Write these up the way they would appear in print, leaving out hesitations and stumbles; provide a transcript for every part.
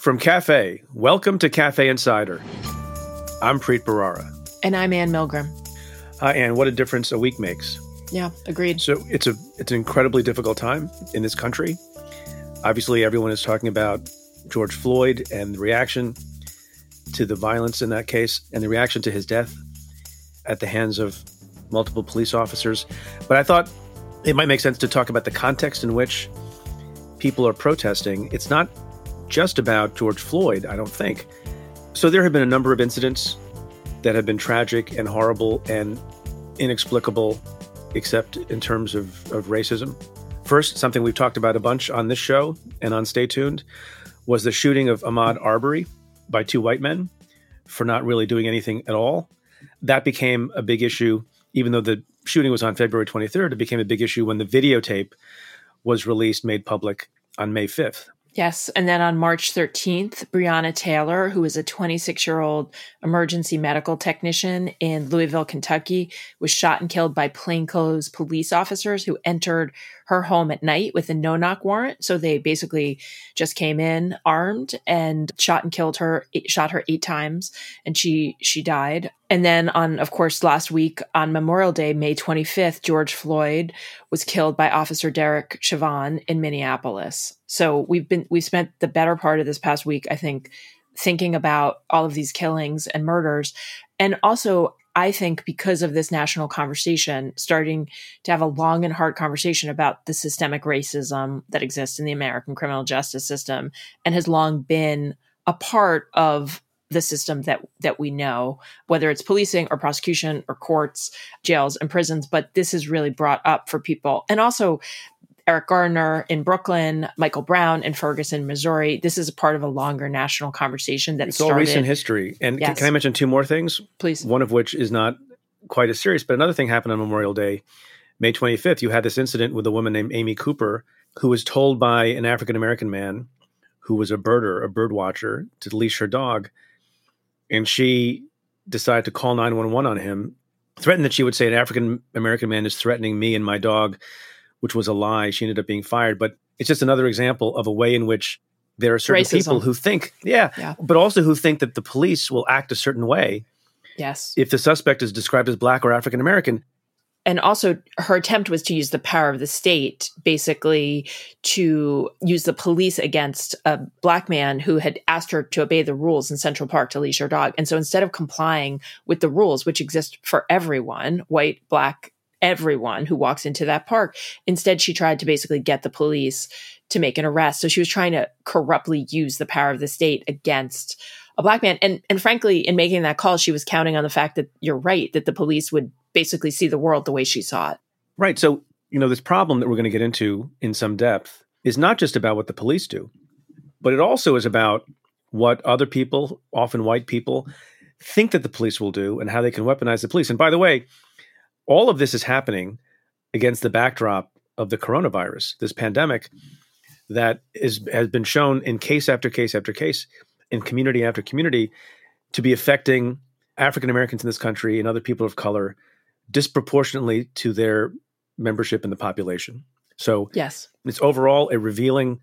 From Cafe, welcome to Cafe Insider. I'm Preet Bharara. And I'm Ann Milgram. Ann, what a difference a week makes. Yeah, agreed. So it's an incredibly difficult time in this country. Obviously, everyone is talking about George Floyd and the reaction to the violence in that case and the reaction to his death at the hands of multiple police officers. But I thought it might make sense to talk about the context in which people are protesting. It's not just about George Floyd, I don't think. So there have been a number of incidents that have been tragic and horrible and inexplicable, except in terms of racism. First, something we've talked about a bunch on this show and on Stay Tuned, was the shooting of Ahmaud Arbery by two white men for not really doing anything at all. That became a big issue, even though the shooting was on February 23rd, it became a big issue when the videotape was released, made public on May 5th. Yes. And then on March 13th, Breonna Taylor, who is a 26-year-old emergency medical technician in Louisville, Kentucky, was shot and killed by plainclothes police officers who entered her home at night with a no-knock warrant. So they basically just came in armed and shot her 8 times, and she died. And then of course, last week on Memorial Day, May 25th, George Floyd was killed by Officer Derek Chauvin in Minneapolis. So we've spent the better part of this past week, I think, thinking about all of these killings and murders. And also, I think because of this national conversation, starting to have a long and hard conversation about the systemic racism that exists in the American criminal justice system and has long been a part of the system that we know, whether it's policing or prosecution or courts, jails and prisons. But this is really brought up for people. And also Eric Gardner in Brooklyn, Michael Brown in Ferguson, Missouri. This is a part of a longer national conversation that started. It's all recent history. And yes. Can I mention two more things? Please. One of which is not quite as serious, but another thing happened on Memorial Day, May 25th. You had this incident with a woman named Amy Cooper, who was told by an African-American man who was a bird watcher, to leash her dog. And she decided to call 911 on him, threatened that she would say an African-American man is threatening me and my dog, which was a lie. She ended up being fired. But it's just another example of a way in which there are certain people who think, but also who think that the police will act a certain way. Yes. If the suspect is described as Black or African-American. And also her attempt was to use the power of the state, basically to use the police against a Black man who had asked her to obey the rules in Central Park to leash her dog. And so instead of complying with the rules, which exist for everyone, white, Black, everyone who walks into that park, instead she tried to basically get the police to make an arrest. So she was trying to corruptly use the power of the state against a Black man. And frankly, in making that call, she was counting on the fact that you're right, that the police would basically see the world the way she saw it. Right. So, this problem that we're going to get into in some depth is not just about what the police do, but it also is about what other people, often white people, think that the police will do and how they can weaponize the police. And by the way, all of this is happening against the backdrop of the coronavirus, this pandemic that has been shown in case after case after case, in community after community, to be affecting African Americans in this country and other people of color disproportionately to their membership in the population. So yes, it's overall a revealing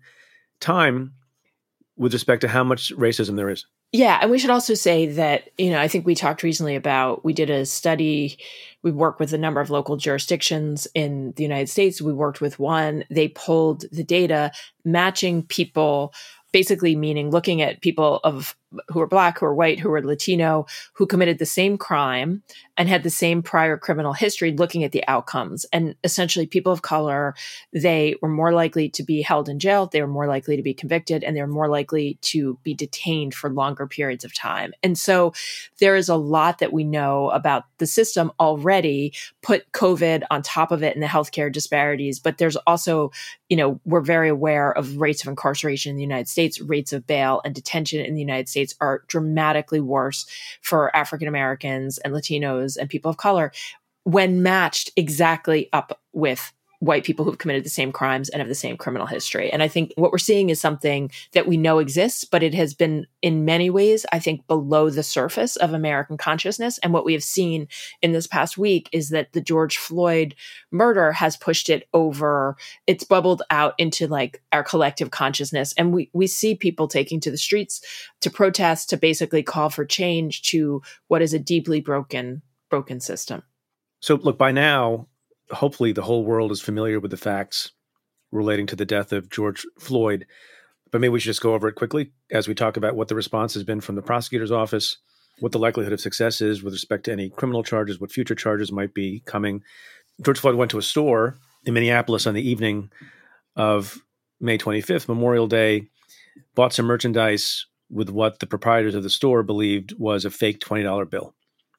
time with respect to how much racism there is. Yeah. And we should also say that, I think we talked recently about, we did a study, we worked with a number of local jurisdictions in the United States. We worked with one, they pulled the data matching people, basically meaning looking at people who are Black, who are white, who are Latino, who committed the same crime and had the same prior criminal history, looking at the outcomes. And essentially people of color, they were more likely to be held in jail, they were more likely to be convicted, and they were more likely to be detained for longer periods of time. And so there is a lot that we know about the system already, put COVID on top of it and the healthcare disparities. But there's also, we're very aware of rates of incarceration in the United States, rates of bail and detention in the United States are dramatically worse for African Americans and Latinos and people of color when matched exactly up with white people who've committed the same crimes and have the same criminal history. And I think what we're seeing is something that we know exists, but it has been in many ways, I think, below the surface of American consciousness. And what we have seen in this past week is that the George Floyd murder has pushed it over. It's bubbled out into like our collective consciousness. And we see people taking to the streets to protest, to basically call for change to what is a deeply broken system. So look, by now, hopefully the whole world is familiar with the facts relating to the death of George Floyd, but maybe we should just go over it quickly as we talk about what the response has been from the prosecutor's office, what the likelihood of success is with respect to any criminal charges, what future charges might be coming. George Floyd went to a store in Minneapolis on the evening of May 25th, Memorial Day, bought some merchandise with what the proprietors of the store believed was a fake $20 bill.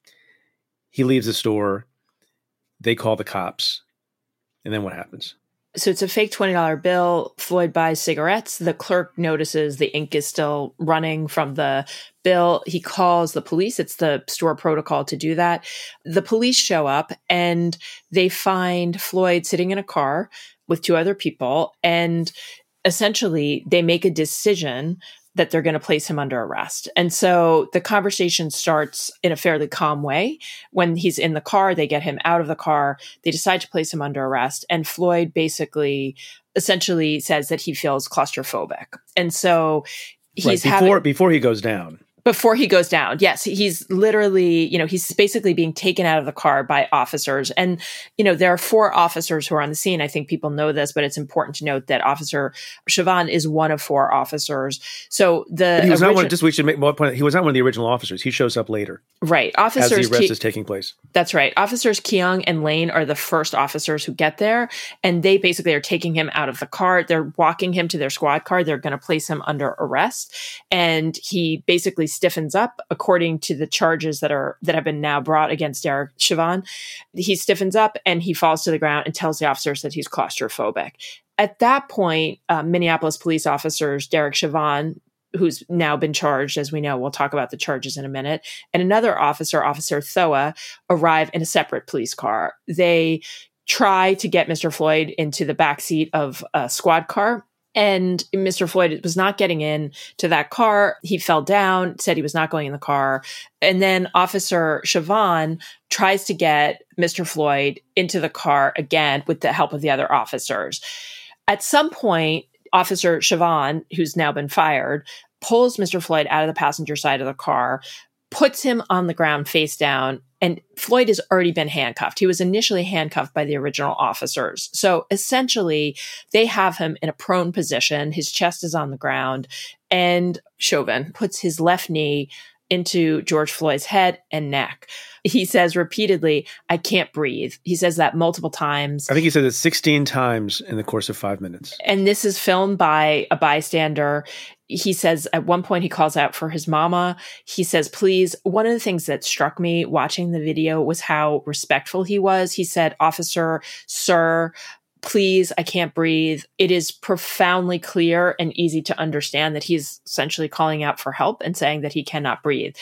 He leaves the store. They call the cops. And then what happens? So it's a fake $20 bill. Floyd buys cigarettes. The clerk notices the ink is still running from the bill. He calls the police. It's the store protocol to do that. The police show up and they find Floyd sitting in a car with two other people. And essentially, they make a decision that they're going to place him under arrest. And so the conversation starts in a fairly calm way. When he's in the car, they get him out of the car. They decide to place him under arrest. And Floyd basically essentially says that he feels claustrophobic. And so he's before he goes down. Before he goes down. Yes. He's literally, he's basically being taken out of the car by officers. And, there are 4 officers who are on the scene. I think people know this, but it's important to note that Officer Chauvin is one of 4 officers. So he was not one of the original officers. He shows up later. Right. As the arrest is taking place. That's right. Officers Keong and Lane are the first officers who get there. And they basically are taking him out of the car. They're walking him to their squad car. They're going to place him under arrest. And he basically stiffens up according to the charges that have been now brought against Derek Chauvin. He stiffens up and he falls to the ground and tells the officers that he's claustrophobic. At that point, Minneapolis police officers, Derek Chauvin, who's now been charged, as we know, we'll talk about the charges in a minute, and another officer, Officer Thoa, arrive in a separate police car. They try to get Mr. Floyd into the backseat of a squad car. And Mr. Floyd was not getting in to that car. He fell down, said he was not going in the car. And then Officer Chauvin tries to get Mr. Floyd into the car again with the help of the other officers. At some point, Officer Chauvin, who's now been fired, pulls Mr. Floyd out of the passenger side of the car, puts him on the ground face down, and Floyd has already been handcuffed. He was initially handcuffed by the original officers. So essentially, they have him in a prone position. His chest is on the ground, and Chauvin puts his left knee into George Floyd's head and neck. He says repeatedly, "I can't breathe." He says that multiple times. I think he said it 16 times in the course of 5 minutes. And this is filmed by a bystander. He says at one point he calls out for his mama. He says, "Please." One of the things that struck me watching the video was how respectful he was. He said, "Officer, sir, please, I can't breathe." It is profoundly clear and easy to understand that he's essentially calling out for help and saying that he cannot breathe.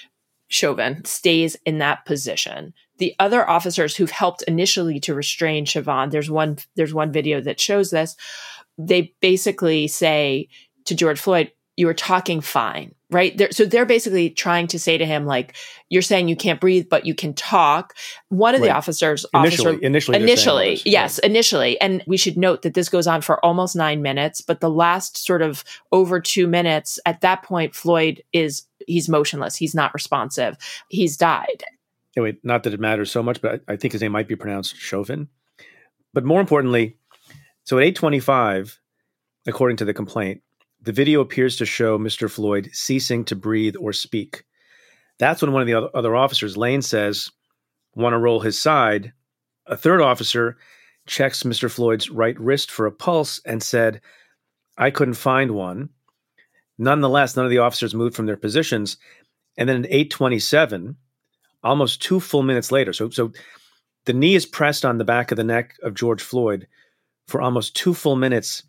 Chauvin stays in that position. The other officers who've helped initially to restrain Chauvin, there's one video that shows this. They basically say to George Floyd, "You were talking fine," right? So they're basically trying to say to him, like, "You're saying you can't breathe, but you can talk." One of the officers, initially, yes, initially. And we should note that this goes on for almost 9 minutes, but the last sort of over 2 minutes, at that point, Floyd he's motionless. He's not responsive. He's died. Anyway, not that it matters so much, but I think his name might be pronounced Chauvin. But more importantly, so at 8:25, according to the complaint, the video appears to show Mr. Floyd ceasing to breathe or speak. That's when one of the other officers, Lane, says, "Want to roll his side." A third officer checks Mr. Floyd's right wrist for a pulse and said, "I couldn't find one." Nonetheless, none of the officers moved from their positions. And then at 8:27, almost 2 full minutes later, so the knee is pressed on the back of the neck of George Floyd for almost 2 full minutes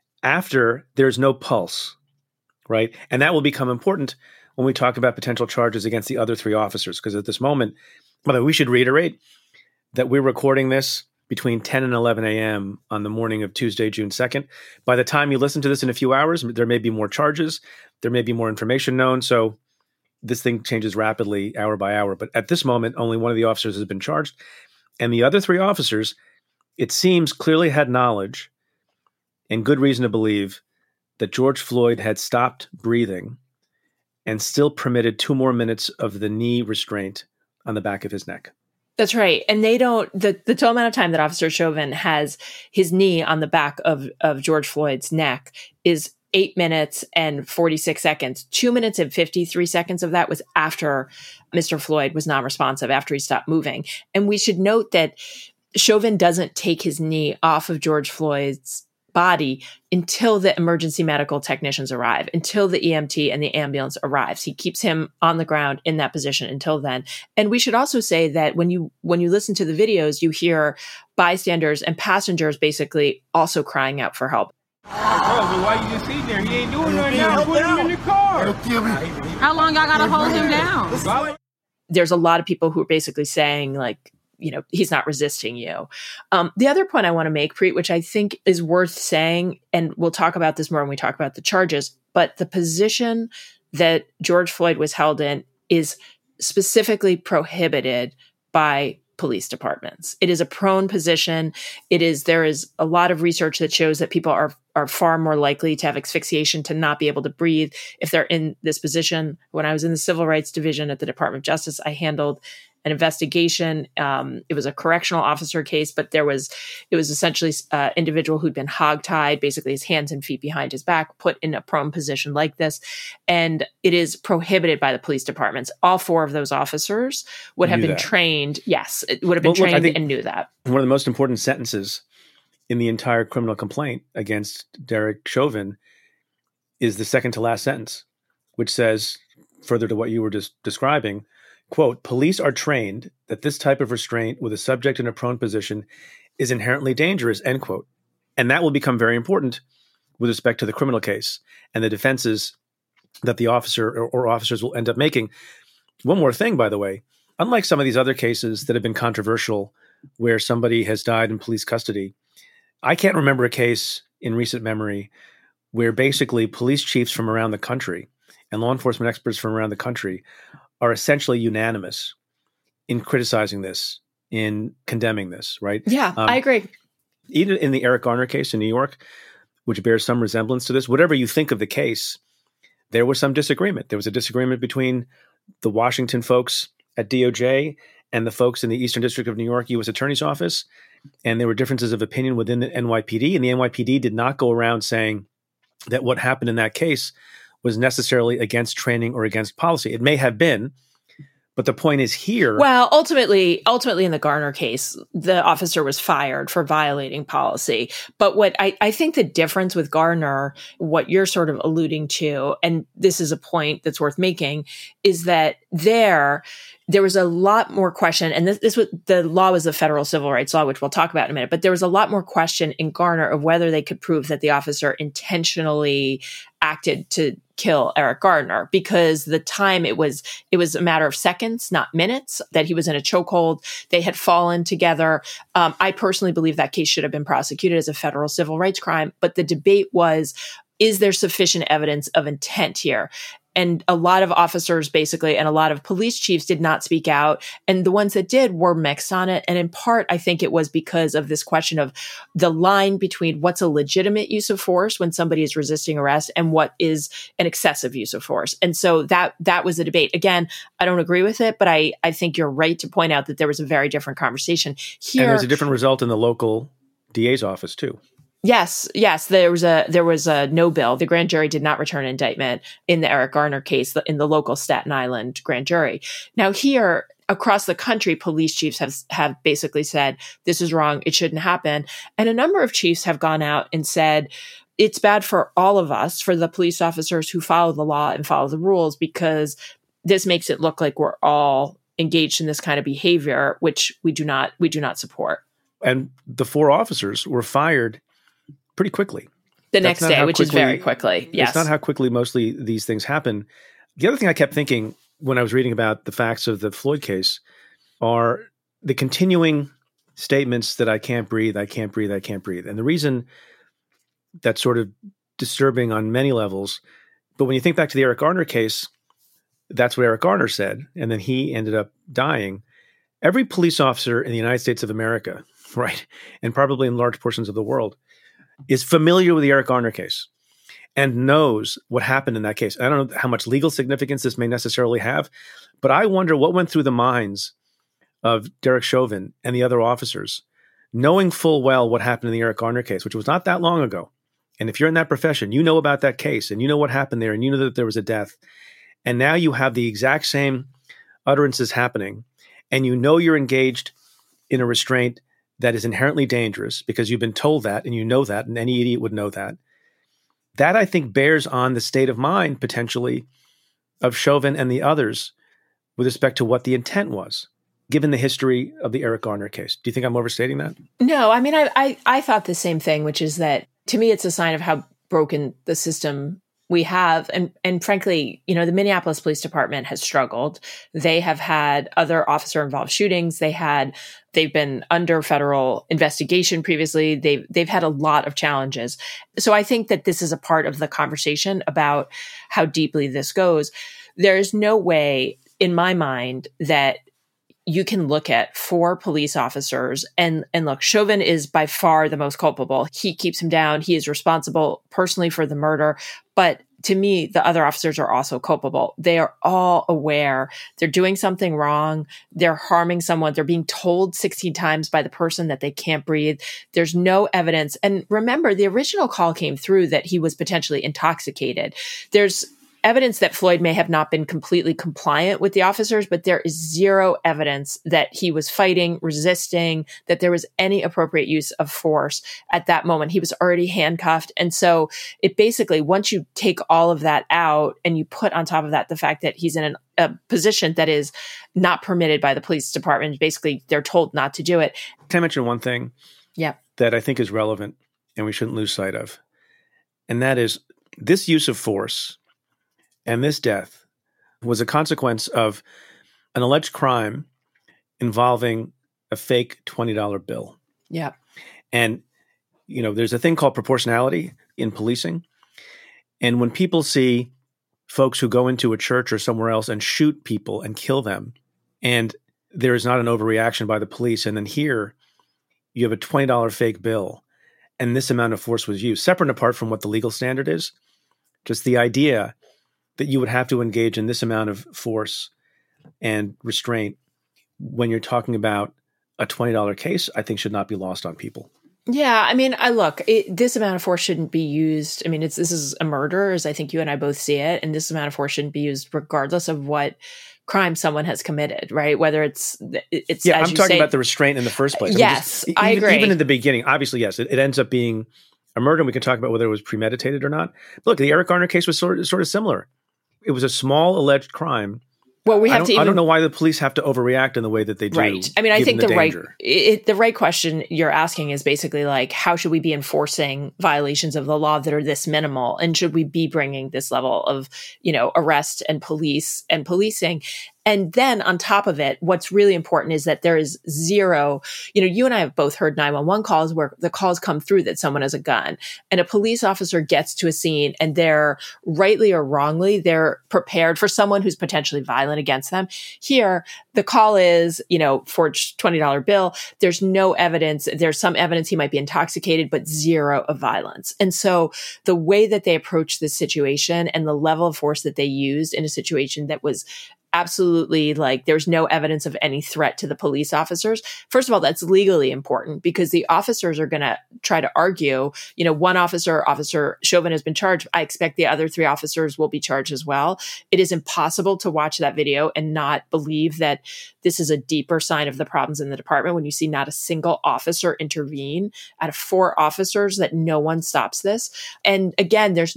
after there's no pulse, right? And that will become important when we talk about potential charges against the other 3 officers, because at this moment, by the way, we should reiterate that we're recording this between 10 and 11 a.m. on the morning of Tuesday, June 2nd. By the time you listen to this in a few hours, there may be more charges. There may be more information known. So this thing changes rapidly hour by hour. But at this moment, only one of the officers has been charged. And the other three officers, it seems, clearly had knowledge and good reason to believe that George Floyd had stopped breathing and still permitted 2 more minutes of the knee restraint on the back of his neck. That's right. And they don't, the total amount of time that Officer Chauvin has his knee on the back of George Floyd's neck is 8 minutes and 46 seconds. 2 minutes and 53 seconds of that was after Mr. Floyd was non-responsive, after he stopped moving. And we should note that Chauvin doesn't take his knee off of George Floyd's body until the emergency medical technicians arrive, until the EMT and the ambulance arrives. He keeps him on the ground in that position until then. And we should also say that when you listen to the videos, you hear bystanders and passengers basically also crying out for help. Bro, but why you just sitting there? He ain't doing nothing now. Put him in the car. How long y'all gotta hold him down? There's a lot of people who are basically saying, like, he's not resisting you. The other point I want to make, Preet, which I think is worth saying, and we'll talk about this more when we talk about the charges, but the position that George Floyd was held in is specifically prohibited by police departments. It is a prone position. There is a lot of research that shows that people are far more likely to have asphyxiation, to not be able to breathe if they're in this position. When I was in the Civil Rights Division at the Department of Justice, I handled an investigation. It was a correctional officer case, but it was essentially an individual who'd been hogtied, basically his hands and feet behind his back, put in a prone position like this. And it is prohibited by the police departments. All 4 of those officers would have been trained. Yes, it would have been trained and knew that. One of the most important sentences in the entire criminal complaint against Derek Chauvin is the second to last sentence, which says, further to what you were just describing, quote, police are trained that this type of restraint with a subject in a prone position is inherently dangerous, end quote. And that will become very important with respect to the criminal case and the defenses that the officer or officers will end up making. One more thing, by the way, unlike some of these other cases that have been controversial where somebody has died in police custody, I can't remember a case in recent memory where basically police chiefs from around the country and law enforcement experts from around the country are essentially unanimous in criticizing this, in condemning this, right? Yeah, I agree. Even in the Eric Garner case in New York, which bears some resemblance to this, whatever you think of the case, there was some disagreement. There was a disagreement between the Washington folks at DOJ and the folks in the Eastern District of New York U.S. Attorney's Office, and there were differences of opinion within the NYPD, and the NYPD did not go around saying that what happened in that case was necessarily against training or against policy. It may have been, but the point is here. Well, ultimately in the Garner case, the officer was fired for violating policy. But what I think the difference with Garner, what you're sort of alluding to, and this is a point that's worth making, is that there was a lot more question, and this was, the law was the federal civil rights law, which we'll talk about in a minute, but there was a lot more question in Garner of whether they could prove that the officer intentionally acted to kill Eric Garner, because the time it was a matter of seconds, not minutes, that he was in a chokehold. They had fallen together. I personally believe that case should have been prosecuted as a federal civil rights crime, but the debate was, is there sufficient evidence of intent here? And a lot of officers basically, and a lot of police chiefs did not speak out. And the ones that did were mixed on it. And in part, I think it was because of this question of the line between what's a legitimate use of force when somebody is resisting arrest and what is an excessive use of force. And so that was the debate. Again, I don't agree with it, but I think you're right to point out that there was a very different conversation here. And there's a different result in the local DA's office too. Yes. There was a no bill. The grand jury did not return an indictment in the Eric Garner case in the local Staten Island grand jury. Now here across the country, police chiefs have basically said, this is wrong. It shouldn't happen. And a number of chiefs have gone out and said, it's bad for all of us, for the police officers who follow the law and follow the rules, because this makes it look like we're all engaged in this kind of behavior, which we do not support. And the 4 officers were fired pretty quickly. The next day, which is very quickly. Yes. It's not how quickly mostly these things happen. The other thing I kept thinking when I was reading about the facts of the Floyd case are the continuing statements that I can't breathe, I can't breathe, I can't breathe. And the reason that's sort of disturbing on many levels, but when you think back to the Eric Garner case, that's what Eric Garner said, and then he ended up dying. Every police officer in the United States of America, right, and probably in large portions of the world, is familiar with the Eric Garner case and knows what happened in that case. I don't know how much legal significance this may necessarily have, but I wonder what went through the minds of Derek Chauvin and the other officers, knowing full well what happened in the Eric Garner case, which was not that long ago. And if you're in that profession, you know about that case and you know what happened there and you know that there was a death. And now you have the exact same utterances happening and you know you're engaged in a restraint that is inherently dangerous because you've been told that and you know that, and any idiot would know that. That, I think, bears on the state of mind, potentially, of Chauvin and the others with respect to what the intent was, given the history of the Eric Garner case. Do you think I'm overstating that? No, I mean, I thought the same thing, which is that, to me, it's a sign of how broken the system we have. And frankly, you know, the Minneapolis Police Department has struggled. They have had other officer-involved shootings. They've been under federal investigation previously. They've had a lot of challenges. So I think that this is a part of the conversation about how deeply this goes. There is no way, in my mind, that you can look at 4 police officers and look, Chauvin is by far the most culpable. He keeps him down. He is responsible personally for the murder. But to me, the other officers are also culpable. They are all aware they're doing something wrong. They're harming someone. They're being told 16 times by the person that they can't breathe. There's no evidence. And remember, the original call came through that he was potentially intoxicated. There's evidence that Floyd may have not been completely compliant with the officers, but there is zero evidence that he was fighting, resisting, that there was any appropriate use of force at that moment. He was already handcuffed. And so it basically, once you take all of that out and you put on top of that the fact that he's in a position that is not permitted by the police department, basically they're told not to do it. Can I mention one thing that I think is relevant and we shouldn't lose sight of? And that is this use of force and this death was a consequence of an alleged crime involving a fake $20 bill. Yeah. And, you know, there's a thing called proportionality in policing. And when people see folks who go into a church or somewhere else and shoot people and kill them, and there is not an overreaction by the police, and then here you have a $20 fake bill, and this amount of force was used, separate and apart from what the legal standard is, just the idea that you would have to engage in this amount of force and restraint when you're talking about a $20 case, I think should not be lost on people. Yeah, I mean, this amount of force shouldn't be used. I mean, this is a murder, as I think you and I both see it, and this amount of force shouldn't be used regardless of what crime someone has committed, right? Whether it's yeah, I'm talking about the restraint in the first place. Yes, I agree. Even in the beginning, obviously, yes, it ends up being a murder, and we can talk about whether it was premeditated or not. But look, the Eric Garner case was sort of similar. It was a small alleged crime. Well, I don't know why the police have to overreact in the way that they do. Right. I mean, I think the right question you're asking is basically like, how should we be enforcing violations of the law that are this minimal? And should we be bringing this level of, you know, arrest and policing? And then on top of it, what's really important is that there is zero, you know, you and I have both heard 911 calls where the calls come through that someone has a gun, and a police officer gets to a scene and they're rightly or wrongly, they're prepared for someone who's potentially violent against them. Here, the call is, you know, forged $20 bill. There's no evidence. There's some evidence he might be intoxicated, but zero of violence. And so the way that they approached this situation and the level of force that they used in a situation that was absolutely, like, there's no evidence of any threat to the police officers. First of all, that's legally important because the officers are going to try to argue, you know, one Officer Chauvin has been charged. I expect the other 3 officers will be charged as well. It is impossible to watch that video and not believe that this is a deeper sign of the problems in the department when you see not a single officer intervene out of 4 officers, that no one stops this. And again, there's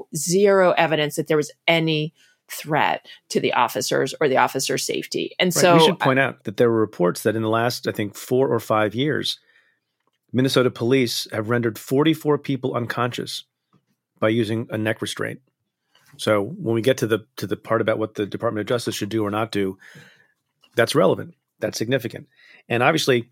zero evidence that there was any threat to the officers or the officer's safety. And so we should point out that there were reports that in the last, I think, 4 or 5 years, Minnesota police have rendered 44 people unconscious by using a neck restraint. So when we get to the part about what the Department of Justice should do or not do, that's relevant. That's significant. And obviously,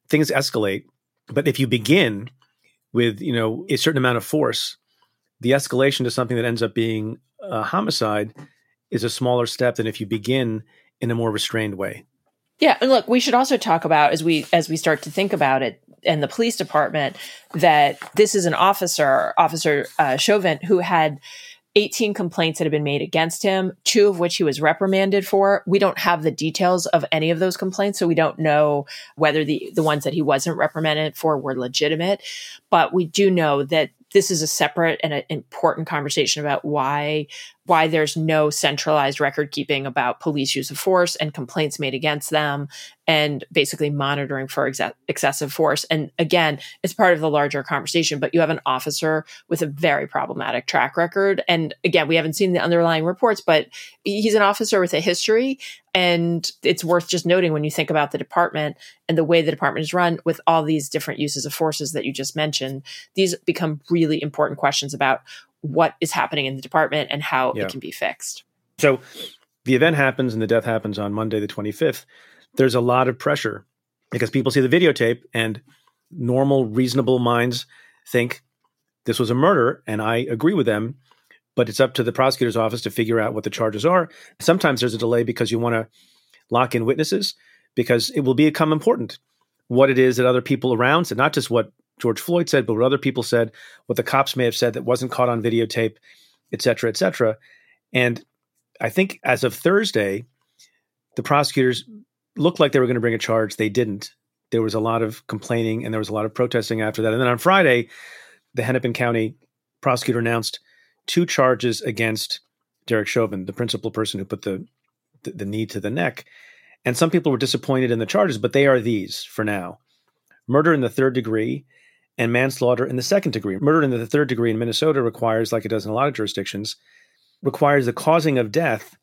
things escalate. But if you begin with, a certain amount of force, the escalation to something that ends up being a homicide is a smaller step than if you begin in a more restrained way. Yeah, and look, we should also talk about as we start to think about it, and the police department, that this is an Officer Chauvin, who had 18 complaints that have been made against him, 2 of which he was reprimanded for. We don't have the details of any of those complaints, so we don't know whether the ones that he wasn't reprimanded for were legitimate. But we do know that this is a separate and an important conversation about why there's no centralized record keeping about police use of force and complaints made against them, and basically monitoring for excessive force. And again, it's part of the larger conversation, but you have an officer with a very problematic track record. And again, we haven't seen the underlying reports, but he's an officer with a history. And it's worth just noting when you think about the department and the way the department is run with all these different uses of forces that you just mentioned, these become really important questions about what is happening in the department and how it can be fixed. So the event happens and the death happens on Monday, the 25th. There's a lot of pressure because people see the videotape and normal, reasonable minds think this was a murder. And I agree with them, but it's up to the prosecutor's office to figure out what the charges are. Sometimes there's a delay because you want to lock in witnesses, because it will become important what it is that other people around said, not just what George Floyd said, but what other people said, what the cops may have said that wasn't caught on videotape, et cetera, et cetera. And I think as of Thursday, the prosecutors looked like they were going to bring a charge. They didn't. There was a lot of complaining and there was a lot of protesting after that. And then on Friday, the Hennepin County prosecutor announced 2 charges against Derek Chauvin, the principal person who put the knee to the neck. And some people were disappointed in the charges, but they are these for now: murder in the 3rd degree and manslaughter in the 2nd degree. Murder in the 3rd degree in Minnesota requires, like it does in a lot of jurisdictions, requires the causing of death,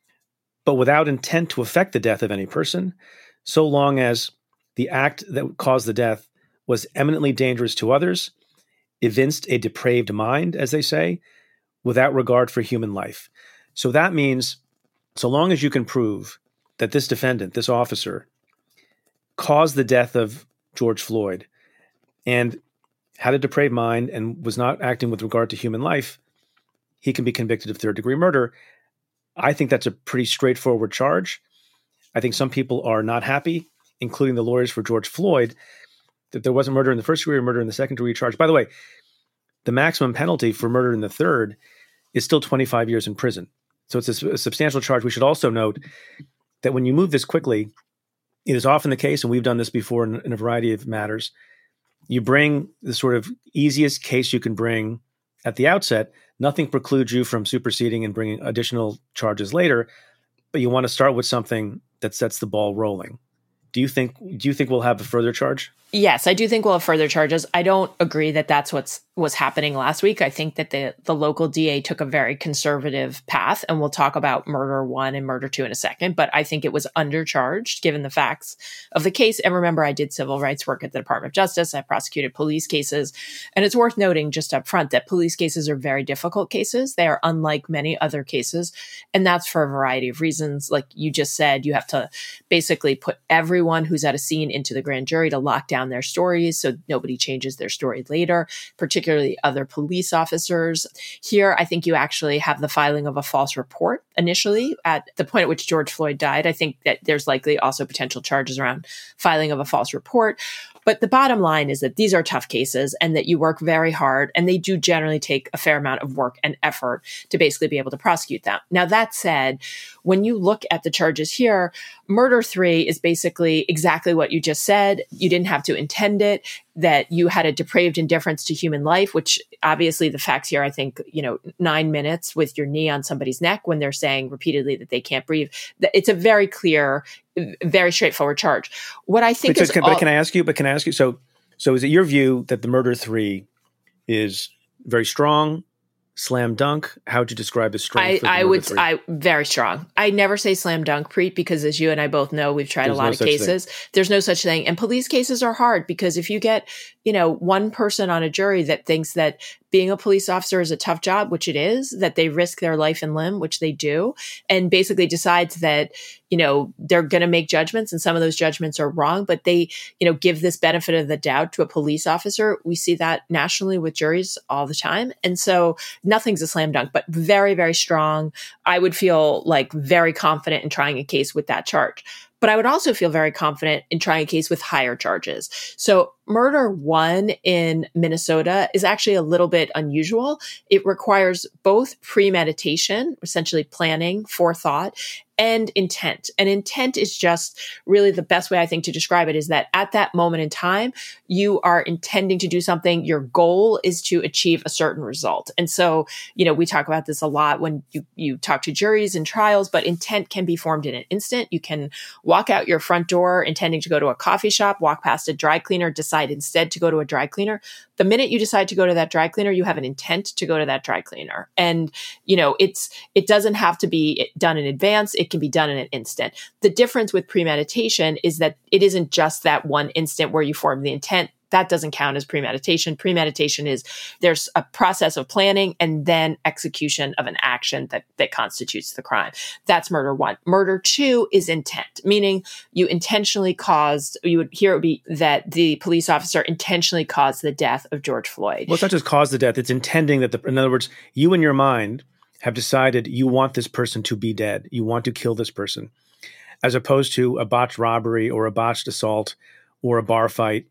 but without intent to affect the death of any person, so long as the act that caused the death was eminently dangerous to others, evinced a depraved mind, as they say, without regard for human life. So that means so long as you can prove that this defendant, this officer, caused the death of George Floyd and had a depraved mind and was not acting with regard to human life, he can be convicted of 3rd-degree murder. I think that's a pretty straightforward charge. I think some people are not happy, including the lawyers for George Floyd, that there wasn't murder in the 1st degree or murder in the 2nd degree charge. By the way, the maximum penalty for murder in the 3rd is still 25 years in prison. So it's a substantial charge. We should also note that when you move this quickly, it is often the case, and we've done this before in a variety of matters, you bring the sort of easiest case you can bring at the outset. Nothing precludes you from superseding and bringing additional charges later, but you want to start with something that sets the ball rolling. Do you think we'll have a further charge? Yes, I do think we'll have further charges. I don't agree that that's was happening last week. I think that the local DA took a very conservative path, and we'll talk about murder 1 and murder 2 in a second. But I think it was undercharged given the facts of the case. And remember, I did civil rights work at the Department of Justice. I prosecuted police cases. And it's worth noting just up front that police cases are very difficult cases. They are unlike many other cases. And that's for a variety of reasons. Like you just said, you have to basically put everyone who's at a scene into the grand jury to lock down their stories so nobody changes their story later, particularly other police officers. Here, I think you actually have the filing of a false report initially at the point at which George Floyd died. I think that there's likely also potential charges around filing of a false report. But the bottom line is that these are tough cases and that you work very hard, and they do generally take a fair amount of work and effort to basically be able to prosecute them. Now, that said, when you look at the charges here, murder 3 is basically exactly what you just said. You didn't have to intend it, that you had a depraved indifference to human life, which obviously the facts here, I think, 9 minutes with your knee on somebody's neck when they're saying repeatedly that they can't breathe. It's a very clear, very straightforward charge. What I think Can I ask you? So is it your view that the murder 3 is very strong, slam dunk? How would you describe the strength? Very strong. I never say slam dunk, Preet, because as you and I both know, we've tried a lot of cases. There's no such thing. And police cases are hard because if you get, one person on a jury that thinks that being a police officer is a tough job, which it is, that they risk their life and limb, which they do, and basically decides that, they're going to make judgments and some of those judgments are wrong, but they, give this benefit of the doubt to a police officer. We see that nationally with juries all the time. And so nothing's a slam dunk, but very, very strong. I would feel like very confident in trying a case with that charge. But I would also feel very confident in trying a case with higher charges. So murder 1 in Minnesota is actually a little bit unusual. It requires both premeditation, essentially planning, forethought, and intent. And intent is just really the best way I think to describe it is that at that moment in time, you are intending to do something. Your goal is to achieve a certain result. And so, we talk about this a lot when you talk to juries and trials, but intent can be formed in an instant. You can walk out your front door intending to go to a coffee shop, walk past a dry cleaner, decide instead to go to a dry cleaner. The minute you decide to go to that dry cleaner, you have an intent to go to that dry cleaner. And, it doesn't have to be done in advance. It can be done in an instant. The difference with premeditation is that it isn't just that one instant where you form the intent. That doesn't count as premeditation. Premeditation is there's a process of planning and then execution of an action that constitutes the crime. That's murder 1. Murder 2 is intent, meaning you intentionally caused, it would be that the police officer intentionally caused the death of George Floyd. Well, it's not just cause the death. It's intending that in other words, you in your mind have decided you want this person to be dead. You want to kill this person, as opposed to a botched robbery or a botched assault or a bar fight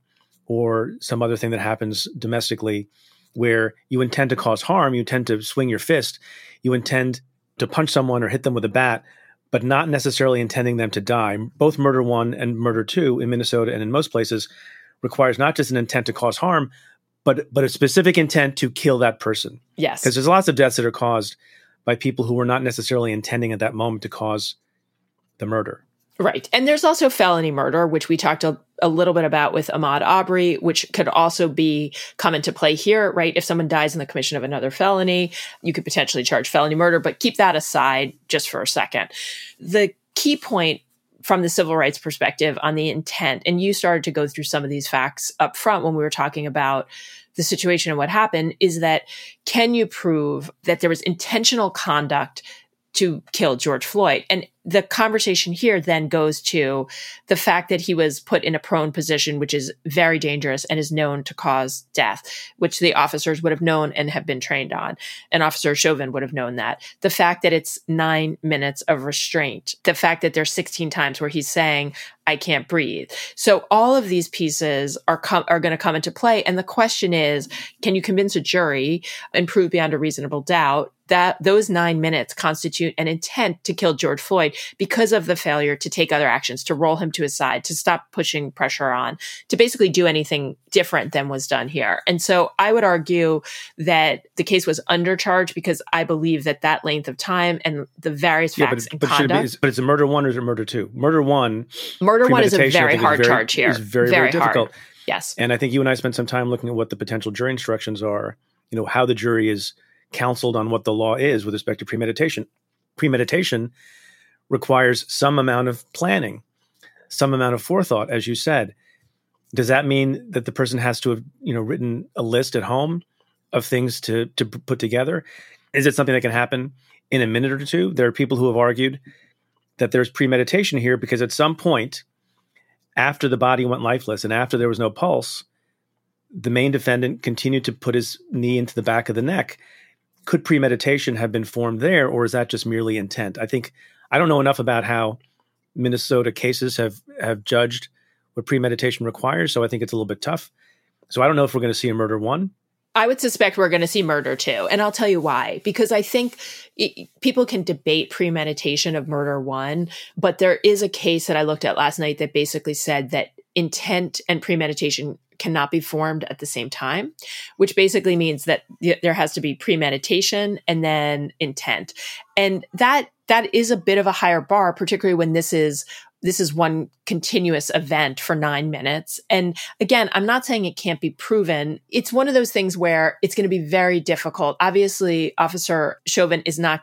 or some other thing that happens domestically where you intend to cause harm, you intend to swing your fist, you intend to punch someone or hit them with a bat, but not necessarily intending them to die. Both murder 1 and murder 2 in Minnesota and in most places requires not just an intent to cause harm, but a specific intent to kill that person. Yes. Because there's lots of deaths that are caused by people who were not necessarily intending at that moment to cause the murder. Right. And there's also felony murder, which we talked a little bit about with Ahmaud Arbery, which could also come into play here, right? If someone dies in the commission of another felony, you could potentially charge felony murder, but keep that aside just for a second. The key point from the civil rights perspective on the intent, and you started to go through some of these facts up front when we were talking about the situation and what happened, is that can you prove that there was intentional conduct to kill George Floyd? And the conversation here then goes to the fact that he was put in a prone position, which is very dangerous and is known to cause death, which the officers would have known and have been trained on. And Officer Chauvin would have known that. The fact that it's 9 minutes of restraint, the fact that there's 16 times where he's saying, I can't breathe. So all of these pieces are going to come into play. And the question is, can you convince a jury and prove beyond a reasonable doubt that those 9 minutes constitute an intent to kill George Floyd because of the failure to take other actions, to roll him to his side, to stop pushing pressure on, to basically do anything different than was done here. And so I would argue that the case was undercharged because I believe that length of time and the various facts and conduct. But it's a murder 1 or is it murder 2? Murder 1 is a very hard charge here. It's very, very difficult. Hard. Yes. And I think you and I spent some time looking at what the potential jury instructions are, how the jury is counseled on what the law is with respect to premeditation. Premeditation requires some amount of planning, some amount of forethought, as you said. Does that mean that the person has to have, written a list at home of things to put together? Is it something that can happen in a minute or two? There are people who have argued that there's premeditation here because at some point, after the body went lifeless and after there was no pulse, the main defendant continued to put his knee into the back of the neck. Could premeditation have been formed there, or is that just merely intent? I don't know enough about how Minnesota cases have judged what premeditation requires, so I think it's a little bit tough. So I don't know if we're going to see a murder 1. I would suspect we're going to see murder 2, and I'll tell you why. Because I think people can debate premeditation of murder 1, but there is a case that I looked at last night that basically said that intent and premeditation cannot be formed at the same time, which basically means that there has to be premeditation and then intent. And that is a bit of a higher bar, particularly when this is one continuous event for 9 minutes. And again, I'm not saying it can't be proven. It's one of those things where it's going to be very difficult. Obviously, Officer Chauvin is not going to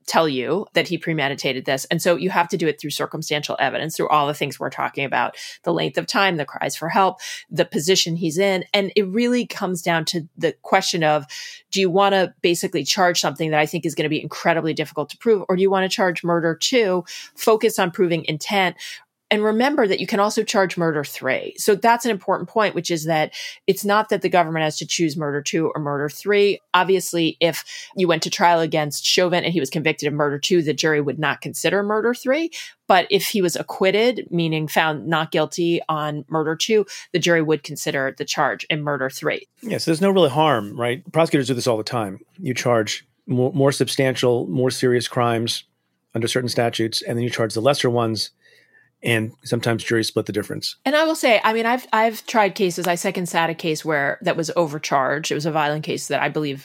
tell you that he premeditated this. And so you have to do it through circumstantial evidence, through all the things we're talking about, the length of time, the cries for help, the position he's in. And it really comes down to the question of, do you want to basically charge something that I think is going to be incredibly difficult to prove, or do you want to charge murder 2, focus on proving intent? And remember that you can also charge murder 3. So that's an important point, which is that it's not that the government has to choose murder 2 or murder 3. Obviously, if you went to trial against Chauvin and he was convicted of murder 2, the jury would not consider murder 3. But if he was acquitted, meaning found not guilty on murder 2, the jury would consider the charge in murder 3. Yes, there's no real harm, right? Prosecutors do this all the time. You charge more substantial, more serious crimes under certain statutes, and then you charge the lesser ones. And sometimes juries split the difference. And I will say, I mean, I've tried cases. I second sat a case where that was overcharged. It was a violent case that I believe,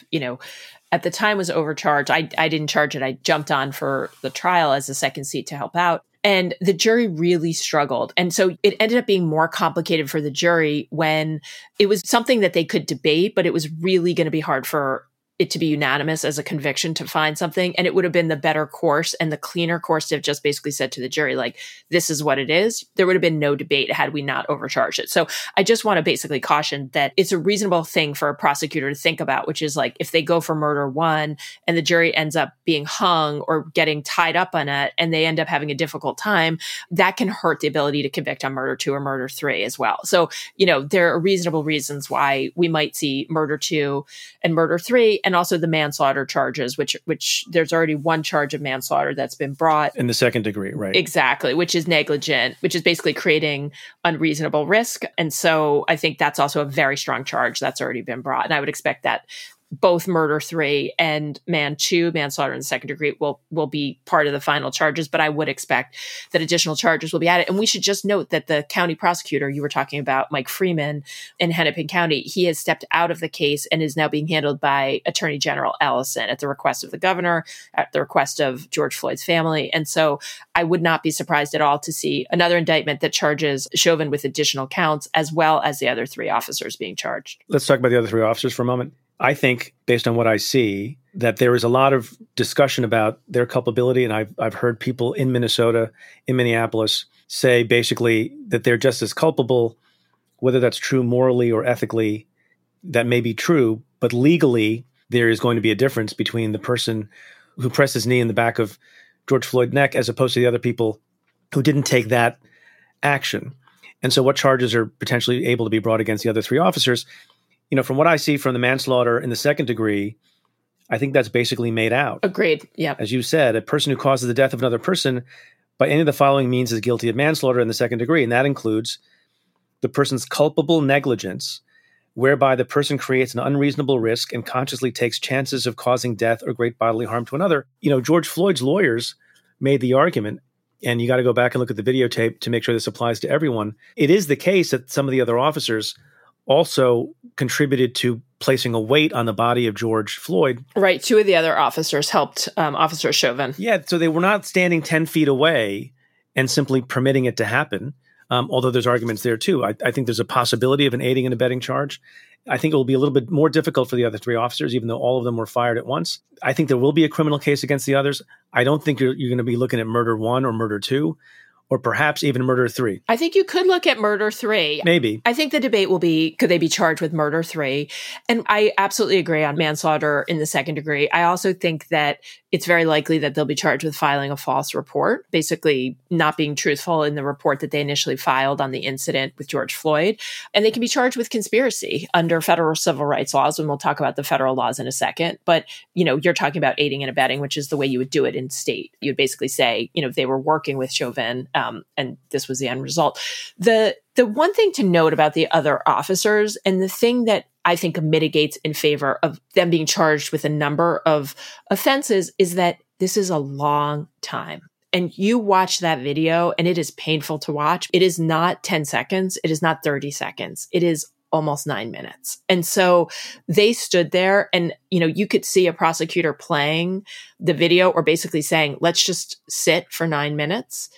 at the time was overcharged. I didn't charge it. I jumped on for the trial as a second seat to help out. And the jury really struggled. And so it ended up being more complicated for the jury when it was something that they could debate, but it was really going to be hard for it to be unanimous as a conviction to find something. And it would have been the better course and the cleaner course to have just basically said to the jury, like, this is what it is. There would have been no debate had we not overcharged it. So I just want to basically caution that it's a reasonable thing for a prosecutor to think about, which is like, if they go for murder 1 and the jury ends up being hung or getting tied up on it and they end up having a difficult time, that can hurt the ability to convict on murder 2 or murder 3 as well. So, there are reasonable reasons why we might see murder 2 and murder 3. And also the manslaughter charges, which there's already one charge of manslaughter that's been brought. In the second degree, right? Exactly, which is negligent, which is basically creating unreasonable risk. And so I think that's also a very strong charge that's already been brought. And I would expect that both murder 3 and manslaughter in the second degree will be part of the final charges, but I would expect that additional charges will be added. And we should just note that the county prosecutor, you were talking about, Mike Freeman in Hennepin County, he has stepped out of the case and is now being handled by Attorney General Ellison at the request of the governor, at the request of George Floyd's family. And so I would not be surprised at all to see another indictment that charges Chauvin with additional counts, as well as the other 3 officers being charged. Let's talk about the other 3 officers for a moment. I think, based on what I see, that there is a lot of discussion about their culpability. And I've heard people in Minnesota, in Minneapolis, say basically that they're just as culpable. Whether that's true morally or ethically, that may be true. But legally, there is going to be a difference between the person who pressed his knee in the back of George Floyd's neck as opposed to the other people who didn't take that action. And so what charges are potentially able to be brought against the other 3 officers? From what I see from the manslaughter in the second degree, I think that's basically made out. Agreed. Yeah. As you said, a person who causes the death of another person by any of the following means is guilty of manslaughter in the second degree. And that includes the person's culpable negligence, whereby the person creates an unreasonable risk and consciously takes chances of causing death or great bodily harm to another. George Floyd's lawyers made the argument, and you got to go back and look at the videotape to make sure this applies to everyone. It is the case that some of the other officers also contributed to placing a weight on the body of George Floyd. Right. 2 of the other officers helped Officer Chauvin. Yeah. So they were not standing 10 feet away and simply permitting it to happen, although there's arguments there too. I think there's a possibility of an aiding and abetting charge. I think it will be a little bit more difficult for the other 3 officers, even though all of them were fired at once. I think there will be a criminal case against the others. I don't think you're going to be looking at murder 1 or murder 2. Or perhaps even murder 3. I think you could look at murder 3. Maybe. I think the debate will be, could they be charged with murder 3? And I absolutely agree on manslaughter in the second degree. I also think that it's very likely that they'll be charged with filing a false report, basically not being truthful in the report that they initially filed on the incident with George Floyd. And they can be charged with conspiracy under federal civil rights laws, and we'll talk about the federal laws in a second. But, you're talking about aiding and abetting, which is the way you would do it in state. You'd basically say, they were working with Chauvin, and this was the end result. The one thing to note about the other officers, and the thing that I think mitigates in favor of them being charged with a number of offenses, is that this is a long time. And you watch that video and it is painful to watch. It is not 10 seconds. It is not 30 seconds. It is almost 9 minutes. And so they stood there and, you could see a prosecutor playing the video or basically saying, let's just sit for 9 minutes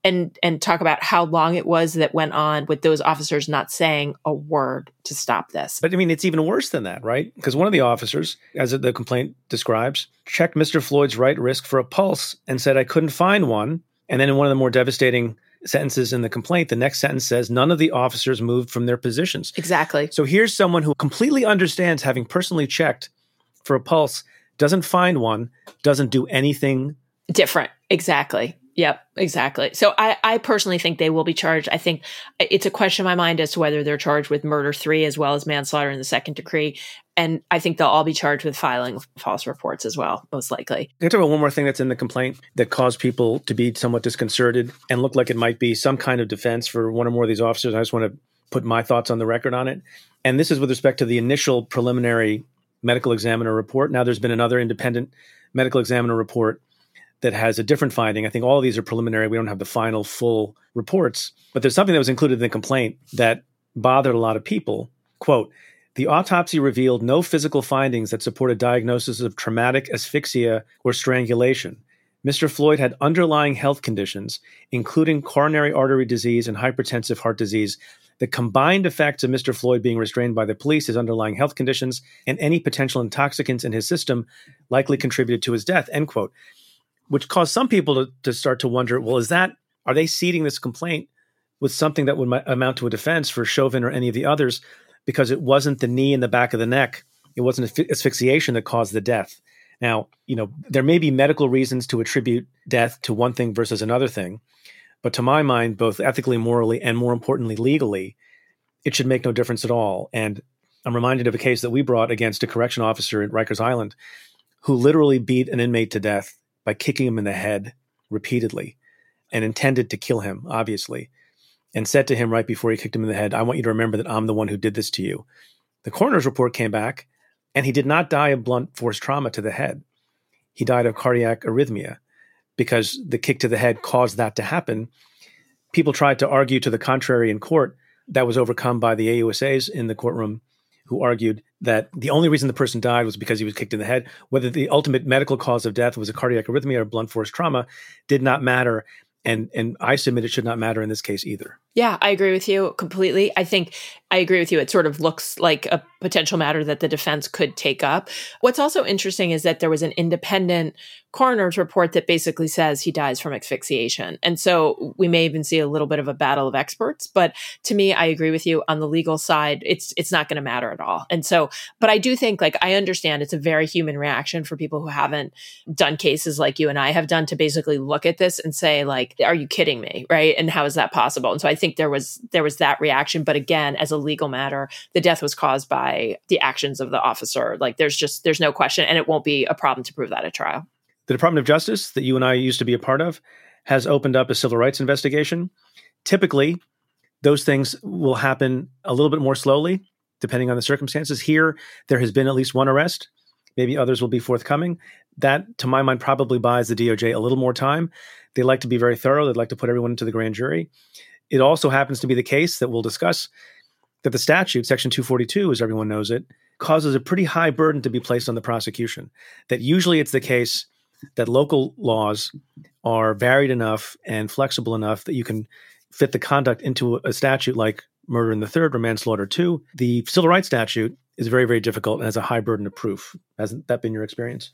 and talk about how long it was that went on with those officers not saying a word to stop this. But I mean, it's even worse than that, right? Because one of the officers, as the complaint describes, checked Mr. Floyd's right wrist for a pulse and said, "I couldn't find one." And then in one of the more devastating sentences in the complaint, the next sentence says, "None of the officers moved from their positions." Exactly. So here's someone who completely understands, having personally checked for a pulse, doesn't find one, doesn't do anything different. Exactly. Yep, exactly. So I personally think they will be charged. I think it's a question in my mind as to whether they're charged with murder 3 as well as manslaughter in the second degree. And I think they'll all be charged with filing false reports as well, most likely. Can I talk about one more thing that's in the complaint that caused people to be somewhat disconcerted and look like it might be some kind of defense for one or more of these officers? I just want to put my thoughts on the record on it. And this is with respect to the initial preliminary medical examiner report. Now there's been another independent medical examiner report that has a different finding. I think all of these are preliminary. We don't have the final full reports. But there's something that was included in the complaint that bothered a lot of people. Quote, "The autopsy revealed no physical findings that support a diagnosis of traumatic asphyxia or strangulation. Mr. Floyd had underlying health conditions, including coronary artery disease and hypertensive heart disease. The combined effects of Mr. Floyd being restrained by the police, his underlying health conditions, and any potential intoxicants in his system likely contributed to his death," end quote. Which caused some people to start to wonder, well, are they seeding this complaint with something that would amount to a defense for Chauvin or any of the others because it wasn't the knee in the back of the neck, it wasn't asphyxiation that caused the death? Now, there may be medical reasons to attribute death to one thing versus another thing, but to my mind, both ethically, morally, and more importantly, legally, it should make no difference at all. And I'm reminded of a case that we brought against a correction officer at Rikers Island who literally beat an inmate to death by kicking him in the head repeatedly and intended to kill him, obviously, and said to him right before he kicked him in the head, "I want you to remember that I'm the one who did this to you." The coroner's report came back, and he did not die of blunt force trauma to the head. He died of cardiac arrhythmia because the kick to the head caused that to happen. People tried to argue to the contrary in court. That was overcome by the AUSAs in the courtroom, who argued that the only reason the person died was because he was kicked in the head. Whether the ultimate medical cause of death was a cardiac arrhythmia or blunt force trauma did not matter. And I submit it should not matter in this case either. Yeah, I agree with you completely. I think I agree with you. It sort of looks like a potential matter that the defense could take up. What's also interesting is that there was an independent coroner's report that basically says he dies from asphyxiation. And so we may even see a little bit of a battle of experts. But to me, I agree with you on the legal side. It's not going to matter at all. And so, but I do think, I understand it's a very human reaction for people who haven't done cases like you and I have done to basically look at this and say, are you kidding me? Right? And how is that possible? And so I think there was that reaction. But again, as a legal matter, the death was caused by the actions of the officer. There's no question, and it won't be a problem to prove that at trial. The Department of Justice that you and I used to be a part of has opened up a civil rights investigation. Typically, those things will happen a little bit more slowly, depending on the circumstances. Here, there has been at least one arrest. Maybe others will be forthcoming. That, to my mind, probably buys the DOJ a little more time. They like to be very thorough. They'd like to put everyone into the grand jury. It also happens to be the case that we'll discuss that the statute, Section 242, as everyone knows it, causes a pretty high burden to be placed on the prosecution. That usually it's the case that local laws are varied enough and flexible enough that you can fit the conduct into a statute like murder in the third or manslaughter 2. The civil rights statute is very, very difficult and has a high burden of proof. Hasn't that been your experience?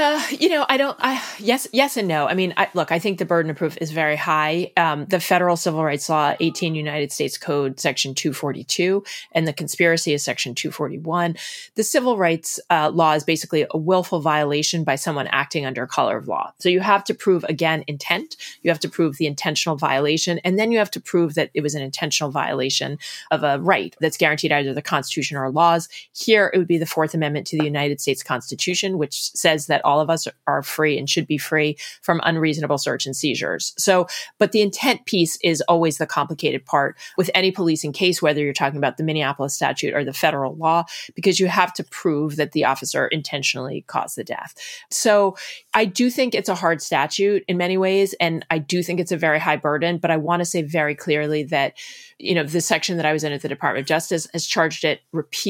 Yes and no. I mean, I think the burden of proof is very high. The federal civil rights law, 18 United States Code, Section 242, and the conspiracy is Section 241. The civil rights law is basically a willful violation by someone acting under color of law. So you have to prove, again, intent. You have to prove the intentional violation, and then you have to prove that it was an intentional violation of a right that's guaranteed either the Constitution or laws. Here, it would be the Fourth Amendment to the United States Constitution, which says that all of us are free and should be free from unreasonable search and seizures. So, but the intent piece is always the complicated part with any policing case, whether you're talking about the Minneapolis statute or the federal law, because you have to prove that the officer intentionally caused the death. So I do think it's a hard statute in many ways, and I do think it's a very high burden, but I want to say very clearly that, the section that I was in at the Department of Justice has charged it repeatedly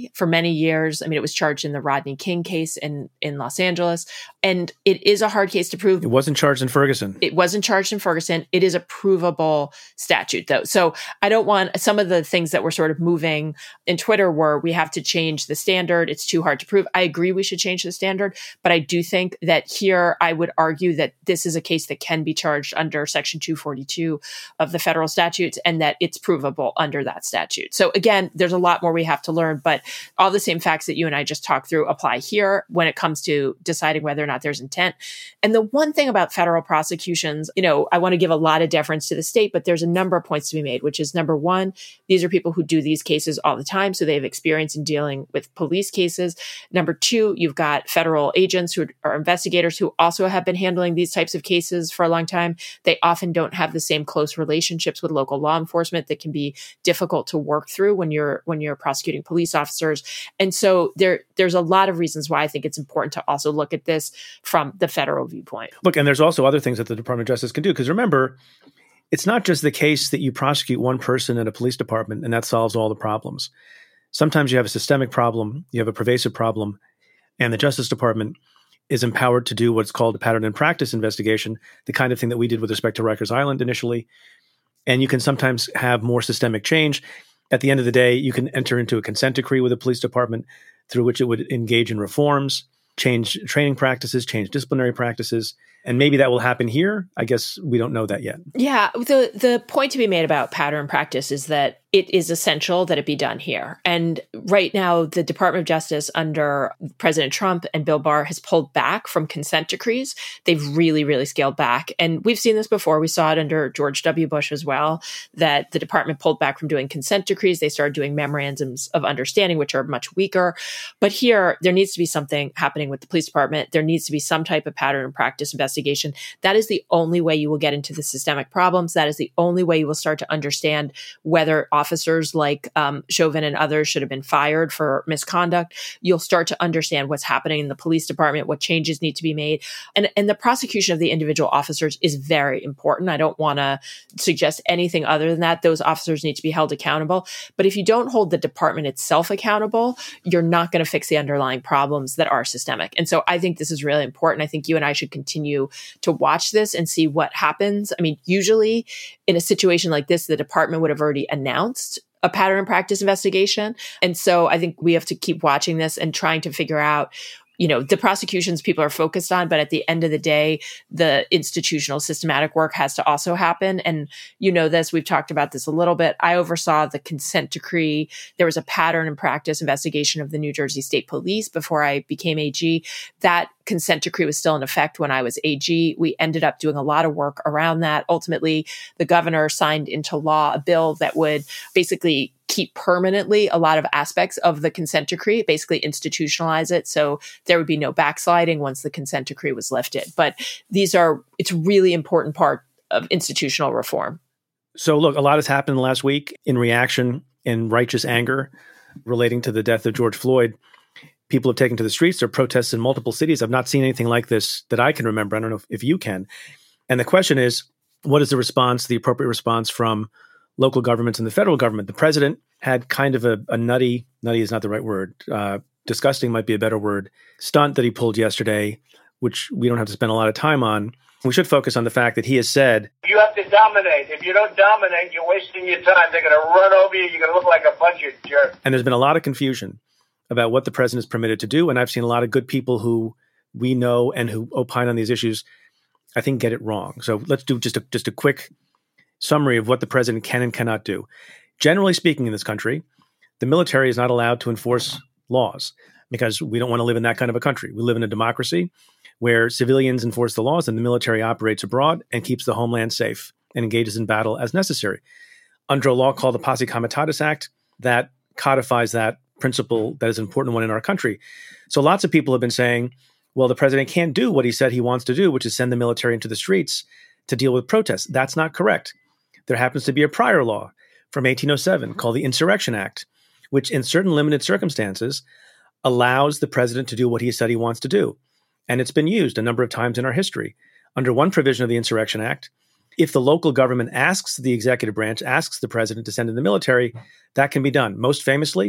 felony for many years. I mean, it was charged in the Rodney King case in Los Angeles. And it is a hard case to prove. It wasn't charged in Ferguson. It wasn't charged in Ferguson. It is a provable statute, though. So I don't want some of the things that were sort of moving in Twitter were we have to change the standard. It's too hard to prove. I agree we should change the standard. But I do think that here I would argue that this is a case that can be charged under Section 242 of the federal statutes and that it's provable under that statute. So again, there's a lot more we have to learn, but all the same facts that you and I just talked through apply here when it comes to deciding whether or not there's intent. And the one thing about federal prosecutions, I want to give a lot of deference to the state, but there's a number of points to be made, which is number one, these are people who do these cases all the time. So they have experience in dealing with police cases. Number two, you've got federal agents who are investigators who also have been handling these types of cases for a long time. They often don't have the same close relationships with local law enforcement that can be difficult to work through when you're prosecuting police officers. And so there's a lot of reasons why I think it's important to also look at this from the federal viewpoint. Look, and there's also other things that the Department of Justice can do. Because remember, it's not just the case that you prosecute one person in a police department and that solves all the problems. Sometimes you have a systemic problem, you have a pervasive problem, and the Justice Department is empowered to do what's called a pattern and practice investigation, the kind of thing that we did with respect to Rikers Island initially. And you can sometimes have more systemic change. At the end of the day, you can enter into a consent decree with the police department through which it would engage in reforms, change training practices, change disciplinary practices. And maybe that will happen here. I guess we don't know that yet. Yeah. The point to be made about pattern practice is that it is essential that it be done here. And right now, the Department of Justice under President Trump and Bill Barr has pulled back from consent decrees. They've really, really scaled back. And we've seen this before. We saw it under George W. Bush as well, that the department pulled back from doing consent decrees. They started doing memorandums of understanding, which are much weaker. But here, there needs to be something happening with the police department. There needs to be some type of pattern and practice investigation. That is the only way you will get into the systemic problems. That is the only way you will start to understand whether officers like Chauvin and others should have been fired for misconduct. You'll start to understand what's happening in the police department, what changes need to be made. And the prosecution of the individual officers is very important. I don't want to suggest anything other than that. Those officers need to be held accountable. But if you don't hold the department itself accountable, you're not going to fix the underlying problems that are systemic. And so I think this is really important. I think you and I should continue to watch this and see what happens. I mean, usually in a situation like this, the department would have already announced a pattern and practice investigation. And so I think we have to keep watching this and trying to figure out, the prosecutions people are focused on, but at the end of the day, the institutional systematic work has to also happen. And we've talked about this a little bit. I oversaw the consent decree. There was a pattern and practice investigation of the New Jersey State Police before I became AG. That consent decree was still in effect when I was AG. We ended up doing a lot of work around that. Ultimately, the governor signed into law a bill that would basically keep permanently a lot of aspects of the consent decree, basically institutionalize it. So there would be no backsliding once the consent decree was lifted. But it's really important part of institutional reform. So look, a lot has happened in the last week in reaction, in righteous anger relating to the death of George Floyd. People have taken to the streets. There are protests in multiple cities. I've not seen anything like this that I can remember. I don't know if you can. And the question is, what is the appropriate response from local governments and the federal government? The president had kind of a nutty is not the right word, disgusting might be a better word, stunt that he pulled yesterday, which we don't have to spend a lot of time on. We should focus on the fact that he has said, you have to dominate. If you don't dominate, you're wasting your time. They're going to run over you. You're going to look like a bunch of jerks. And there's been a lot of confusion about what the president is permitted to do. And I've seen a lot of good people who we know and who opine on these issues, I think, get it wrong. So let's do just a quick summary of what the president can and cannot do. Generally speaking, in this country, the military is not allowed to enforce laws because we don't want to live in that kind of a country. We live in a democracy where civilians enforce the laws and the military operates abroad and keeps the homeland safe and engages in battle as necessary. Under a law called the Posse Comitatus Act, that codifies that principle that is an important one in our country. So lots of people have been saying, well, the president can't do what he said he wants to do, which is send the military into the streets to deal with protests. That's not correct. There happens to be a prior law from 1807 called the Insurrection Act, which in certain limited circumstances allows the president to do what he said he wants to do. And it's been used a number of times in our history. Under one provision of the Insurrection Act, if the local government asks the executive branch, asks the president to send in the military, that can be done. Most famously,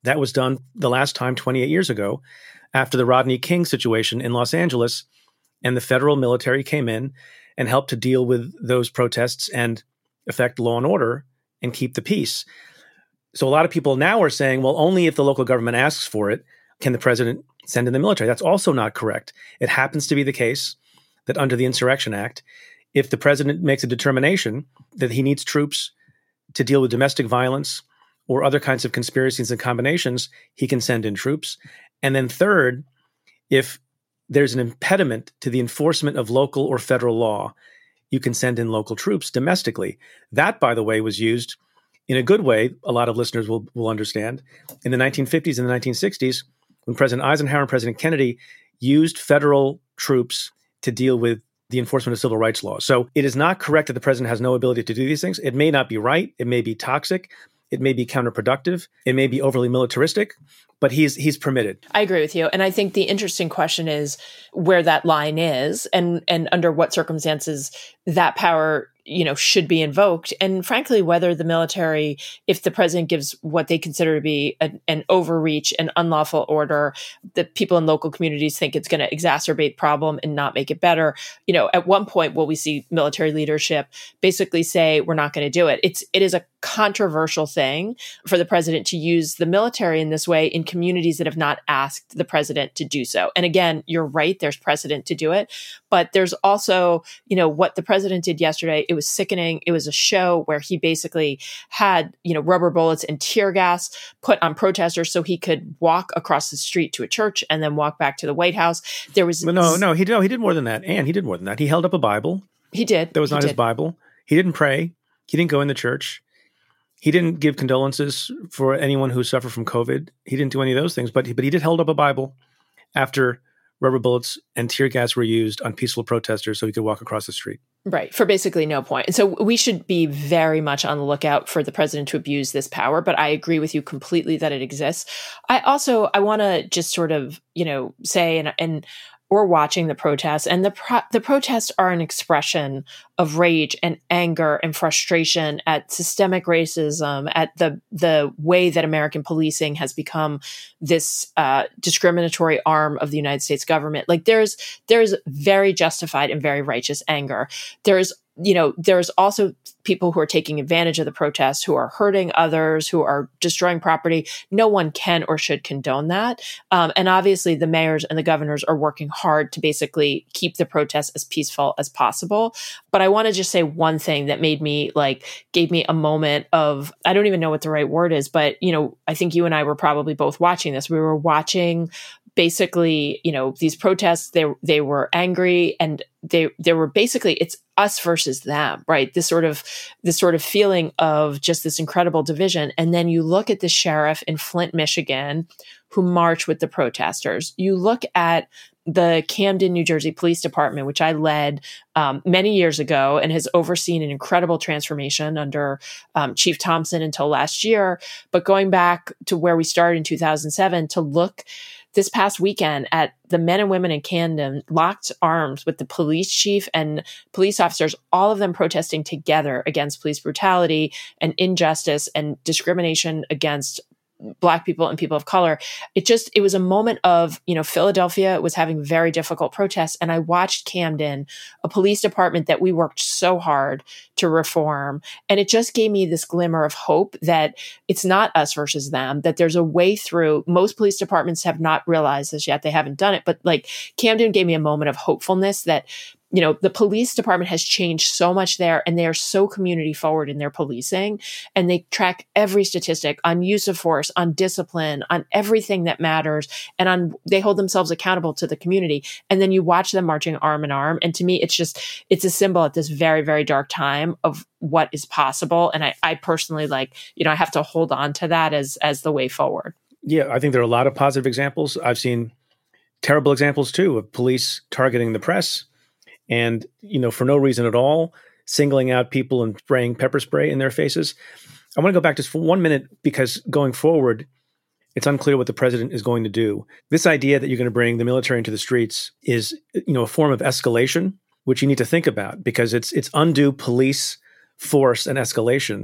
That was done the last time 28 years ago after the Rodney King situation in Los Angeles, and the federal military came in and helped to deal with those protests and affect law and order and keep the peace. So a lot of people now are saying, well, only if the local government asks for it can the president send in the military. That's also not correct. It happens to be the case that under the Insurrection Act, if the president makes a determination that he needs troops to deal with domestic violence or other kinds of conspiracies and combinations, he can send in troops. And then third, if there's an impediment to the enforcement of local or federal law, you can send in local troops domestically. That, by the way, was used in a good way, a lot of listeners will understand, in the 1950s and the 1960s, when President Eisenhower and President Kennedy used federal troops to deal with the enforcement of civil rights laws. So it is not correct that the president has no ability to do these things. It may not be right. It may be toxic. It may be counterproductive. It may be overly militaristic, but he's permitted. I agree with you. And I think the interesting question is where that line is and under what circumstances that power should be invoked. And frankly, whether the military, if the president gives what they consider to be an overreach, an unlawful order, that people in local communities think it's going to exacerbate problem and not make it better. At one point, will we see military leadership basically say, we're not going to do it? It is a controversial thing for the president to use the military in this way in communities that have not asked the president to do so. And again, you're right, there's precedent to do it. But there's also, what the president did yesterday. It was sickening. It was a show where he basically had, rubber bullets and tear gas put on protesters so he could walk across the street to a church and then walk back to the White House. There was he did more than that. And he did more than that. He held up a Bible. He did. That was not his Bible. He didn't pray. He didn't go in the church. He didn't give condolences for anyone who suffered from COVID. He didn't do any of those things, but he did hold up a Bible after rubber bullets and tear gas were used on peaceful protesters so he could walk across the street. Right, for basically no point. And so we should be very much on the lookout for the president to abuse this power, but I agree with you completely that it exists. I want to just sort of, say, and we're watching the protests, and the protests are an expression of rage and anger and frustration at systemic racism, at the way that American policing has become this discriminatory arm of the United States government. Like there's very justified and very righteous anger. There's also people who are taking advantage of the protests, who are hurting others, who are destroying property. No one can or should condone that. And obviously the mayors and the governors are working hard to basically keep the protests as peaceful as possible. But I want to just say one thing that gave me a moment of, I don't even know what the right word is, but, I think you and I were probably both watching this. We were watching basically, these protests, they were angry and they were basically, it's us versus them, right? This sort of feeling of just this incredible division. And then you look at the sheriff in Flint, Michigan, who marched with the protesters. You look at the Camden, New Jersey Police Department, which I led many years ago and has overseen an incredible transformation under Chief Thompson until last year. But going back to where we started in 2007 to look this past weekend at the men and women in Camden locked arms with the police chief and police officers, all of them protesting together against police brutality and injustice and discrimination against Black people and people of color. It was a moment of, Philadelphia was having very difficult protests. And I watched Camden, a police department that we worked so hard to reform. And it just gave me this glimmer of hope that it's not us versus them, that there's a way through. Most police departments have not realized this yet. They haven't done it. But Camden gave me a moment of hopefulness that the police department has changed so much there, and they are so community forward in their policing, and they track every statistic on use of force, on discipline, on everything that matters, and they hold themselves accountable to the community. And then you watch them marching arm in arm. And to me, it's a symbol at this very, very dark time of what is possible. And I personally I have to hold on to that as the way forward. Yeah, I think there are a lot of positive examples. I've seen terrible examples too of police targeting the press. And, for no reason at all, singling out people and spraying pepper spray in their faces. I want to go back just for 1 minute because going forward, it's unclear what the president is going to do. This idea that you're going to bring the military into the streets is, a form of escalation, which you need to think about because it's undue police force and escalation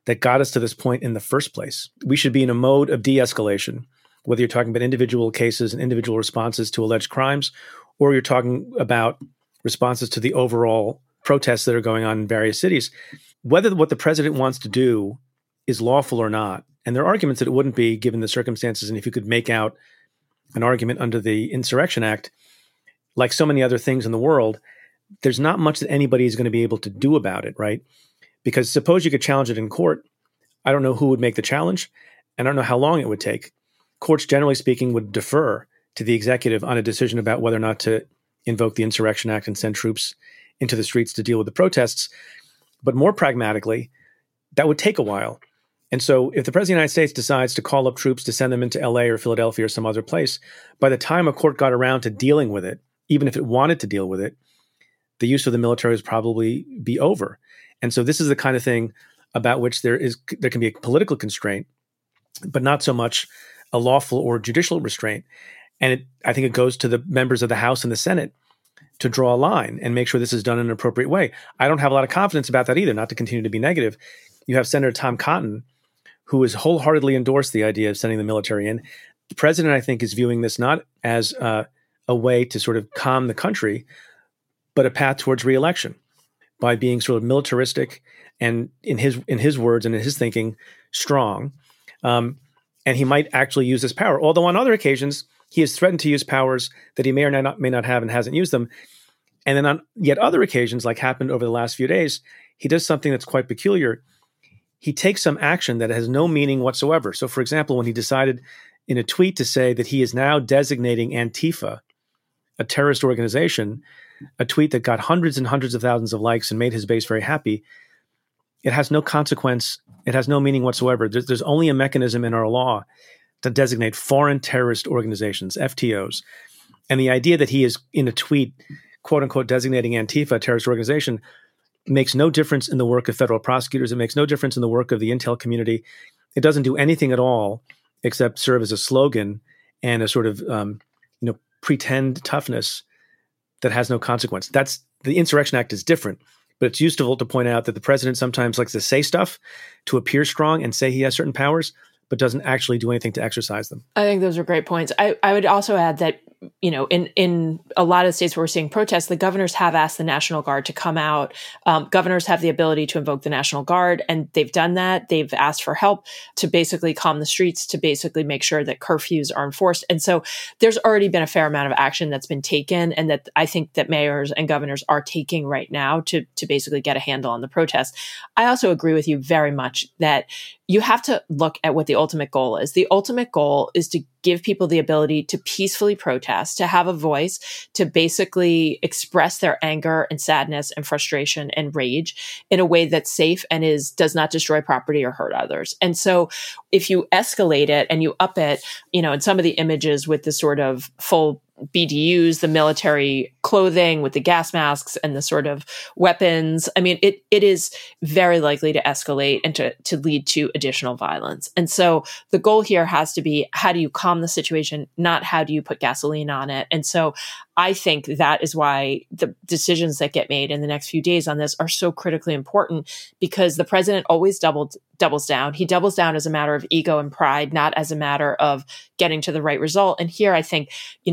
that got us to this point in the first place. We should be in a mode of de-escalation, whether you're talking about individual cases and individual responses to alleged crimes, or you're talking about responses to the overall protests that are going on in various cities. Whether what the president wants to do is lawful or not, and there are arguments that it wouldn't be given the circumstances, and if you could make out an argument under the Insurrection Act, like so many other things in the world, there's not much that anybody is going to be able to do about it, right? Because suppose you could challenge it in court. I don't know who would make the challenge, and I don't know how long it would take. Courts, generally speaking, would defer to the executive on a decision about whether or not to invoke the Insurrection Act and send troops into the streets to deal with the protests. But more pragmatically, that would take a while. And so if the President of the United States decides to call up troops to send them into LA or Philadelphia or some other place, by the time a court got around to dealing with it, even if it wanted to deal with it, the use of the military would probably be over. And so this is the kind of thing about which there can be a political constraint, but not so much a lawful or judicial restraint. And I think it goes to the members of the House and the Senate to draw a line and make sure this is done in an appropriate way. I don't have a lot of confidence about that either, not to continue to be negative. You have Senator Tom Cotton, who has wholeheartedly endorsed the idea of sending the military in. The president, I think, is viewing this not as a way to sort of calm the country, but a path towards re-election by being sort of militaristic and, in his words and in his thinking, strong. And he might actually use this power. Although on other occasions, he has threatened to use powers that he may or may not have and hasn't used them. And then on yet other occasions, like happened over the last few days, he does something that's quite peculiar. He takes some action that has no meaning whatsoever. So, for example, when he decided in a tweet to say that he is now designating Antifa a terrorist organization, a tweet that got hundreds and hundreds of thousands of likes and made his base very happy, it has no consequence. It has no meaning whatsoever. There's only a mechanism in our law to designate foreign terrorist organizations, FTOs. And the idea that he is in a tweet, quote unquote, designating Antifa a terrorist organization makes no difference in the work of federal prosecutors. It makes no difference in the work of the intel community. It doesn't do anything at all except serve as a slogan and a sort of pretend toughness that has no consequence. That's the Insurrection Act is different, but it's useful to point out that the president sometimes likes to say stuff to appear strong and say he has certain powers, but doesn't actually do anything to exercise them. I think those are great points. I would also add that, in a lot of states where we're seeing protests, the governors have asked the National Guard to come out. Governors have the ability to invoke the National Guard, and they've done that. They've asked for help to basically calm the streets, to basically make sure that curfews are enforced. And so there's already been a fair amount of action that's been taken, and that I think that mayors and governors are taking right now to basically get a handle on the protests. I also agree with you very much that you have to look at what the ultimate goal is. The ultimate goal is to give people the ability to peacefully protest, to have a voice, to basically express their anger and sadness and frustration and rage in a way that's safe and does not destroy property or hurt others. And so if you escalate it and you up it, in some of the images with the sort of full BDUs, the military clothing with the gas masks and the sort of weapons, it is very likely to escalate and to lead to additional violence. And so the goal here has to be, how do you calm the situation, not how do you put gasoline on it? And so I think that is why the decisions that get made in the next few days on this are so critically important, because the president always doubles down. He doubles down as a matter of ego and pride, not as a matter of getting to the right result. And here I think,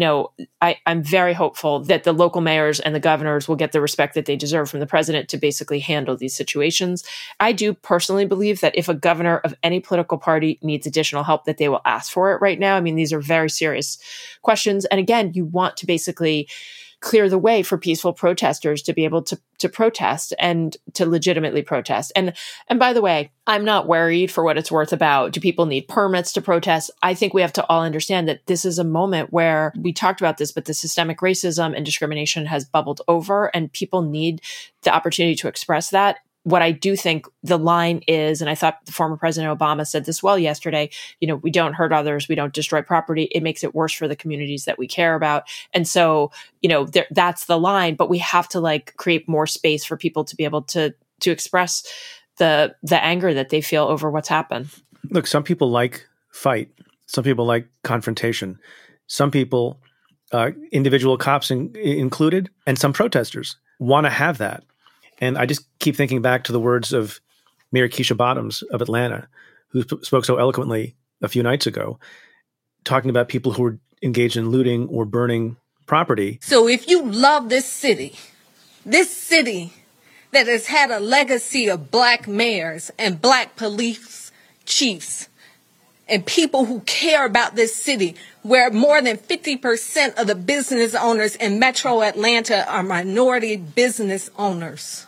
I'm very hopeful that the local mayors and the governors will get the respect that they deserve from the president to basically handle these situations. I do personally believe that if a governor of any political party needs additional help, that they will ask for it right now. These are very serious questions. And again, you want to basically clear the way for peaceful protesters to be able to protest and to legitimately protest. And by the way, I'm not worried, for what it's worth, about do people need permits to protest. I think we have to all understand that this is a moment where we talked about this, but the systemic racism and discrimination has bubbled over, and people need the opportunity to express that. What I do think the line is, and I thought the former President Obama said this well yesterday, we don't hurt others, we don't destroy property. It makes it worse for the communities that we care about. And so, that's the line, but we have to create more space for people to be able to express the anger that they feel over what's happened. Look, some people like fight. Some people like confrontation. Some people, individual cops included, and some protesters want to have that. And I just keep thinking back to the words of Mayor Keisha Bottoms of Atlanta, who spoke so eloquently a few nights ago, talking about people who were engaged in looting or burning property. So if you love this city that has had a legacy of black mayors and black police chiefs and people who care about this city, where more than 50% of the business owners in Metro Atlanta are minority business owners.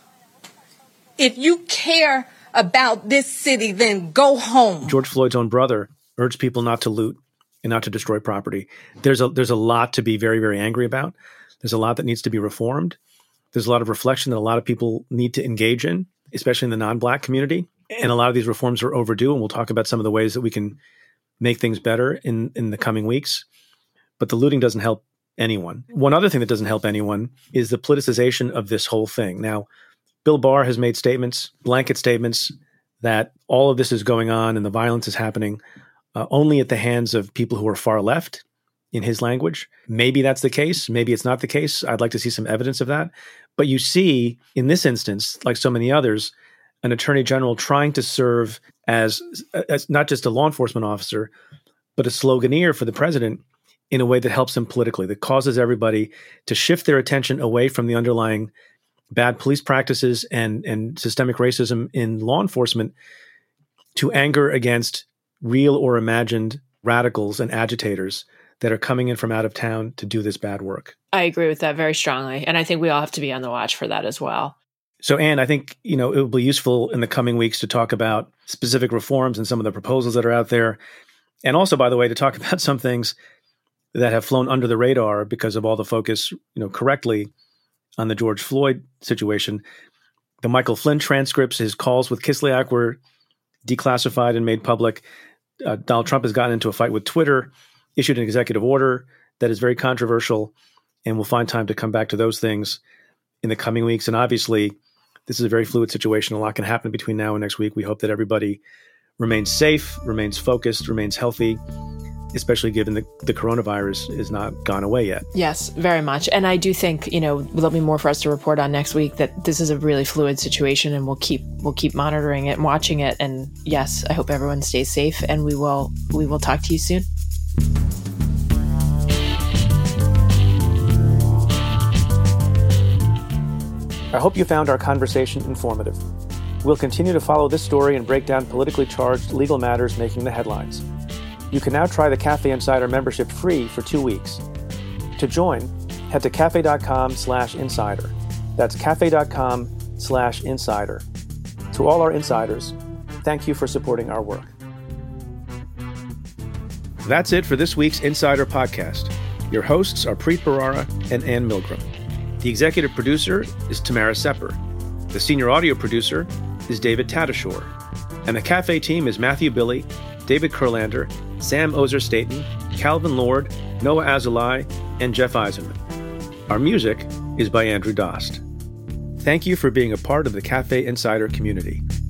If you care about this city, then go home. George Floyd's own brother urged people not to loot and not to destroy property. There's a lot to be very, very angry about. There's a lot that needs to be reformed. There's a lot of reflection that a lot of people need to engage in, especially in the non-Black community. And a lot of these reforms are overdue, and we'll talk about some of the ways that we can make things better in the coming weeks. But the looting doesn't help anyone. One other thing that doesn't help anyone is the politicization of this whole thing. Now, Bill Barr has made statements, blanket statements, that all of this is going on and the violence is happening only at the hands of people who are far left, in his language. Maybe that's the case. Maybe it's not the case. I'd like to see some evidence of that. But you see, in this instance, like so many others, an attorney general trying to serve as not just a law enforcement officer, but a sloganeer for the president in a way that helps him politically, that causes everybody to shift their attention away from the underlying bad police practices and systemic racism in law enforcement to anger against real or imagined radicals and agitators that are coming in from out of town to do this bad work. I agree with that very strongly. And I think we all have to be on the watch for that as well. So, Anne, I think, it will be useful in the coming weeks to talk about specific reforms and some of the proposals that are out there. And also, by the way, to talk about some things that have flown under the radar because of all the focus, correctly on the George Floyd situation. The Michael Flynn transcripts, his calls with Kislyak were declassified and made public. Donald Trump has gotten into a fight with Twitter, issued an executive order that is very controversial, and we'll find time to come back to those things in the coming weeks. And obviously, this is a very fluid situation. A lot can happen between now and next week. We hope that everybody remains safe, remains focused, remains healthy, especially given the coronavirus is not gone away yet. Yes, very much. And I do think, there'll be more for us to report on next week, that this is a really fluid situation, and we'll keep monitoring it and watching it. And yes, I hope everyone stays safe, and we will talk to you soon. I hope you found our conversation informative. We'll continue to follow this story and break down politically charged legal matters making the headlines. You can now try the Cafe Insider membership free for 2 weeks. To join, head to cafe.com/insider. That's cafe.com/insider. To all our insiders, thank you for supporting our work. That's it for this week's Insider Podcast. Your hosts are Preet Bharara and Anne Milgram. The executive producer is Tamara Sepper. The senior audio producer is David Tadashore. And the Cafe team is Matthew Billy, David Kurlander, Sam Ozer-Staten, Calvin Lord, Noah Azulai, and Jeff Eisenman. Our music is by Andrew Dost. Thank you for being a part of the Cafe Insider community.